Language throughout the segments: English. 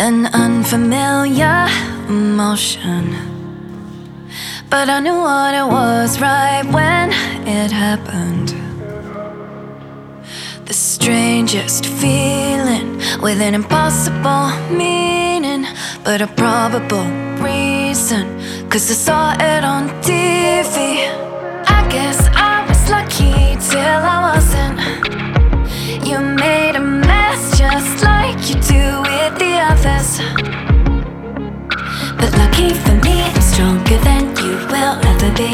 An unfamiliar emotion, but I knew what it was right when it happened. The strangest feeling with an impossible meaning, but a probable reason, 'cause I saw it on TV. I guess I was lucky till I wasn't. You made a mess just like you do with the others, but lucky for me, I'm stronger than you will ever be.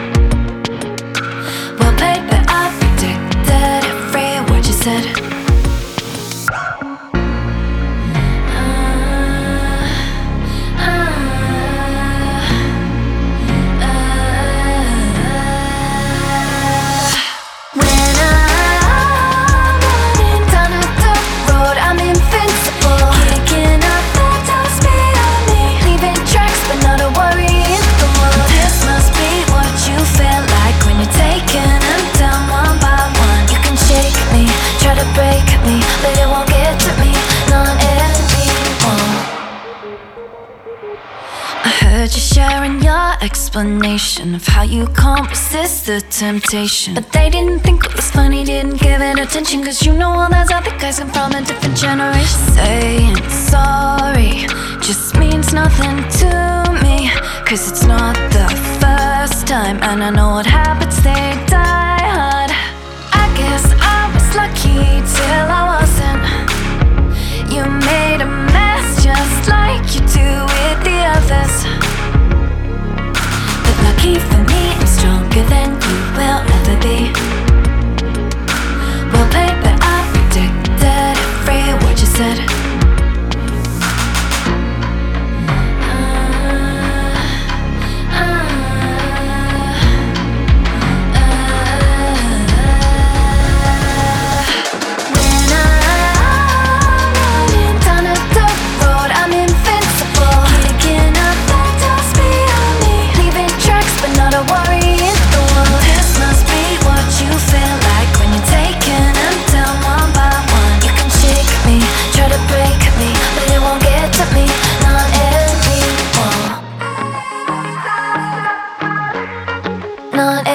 Well played, but I predicted every word you said. I heard you sharing your explanation of how you can't resist the temptation, but they didn't think it was funny, didn't give it attention, 'cause you know all those other guys come from a different generation. Saying sorry just means nothing to me, 'cause it's not the first time, and I know what happens, they die hard. I guess I was lucky till I wasn't. You made a mess just like you do with the others, but lucky for me, I'm stronger than you will ever be. Well played, but I predicted every word you said. Not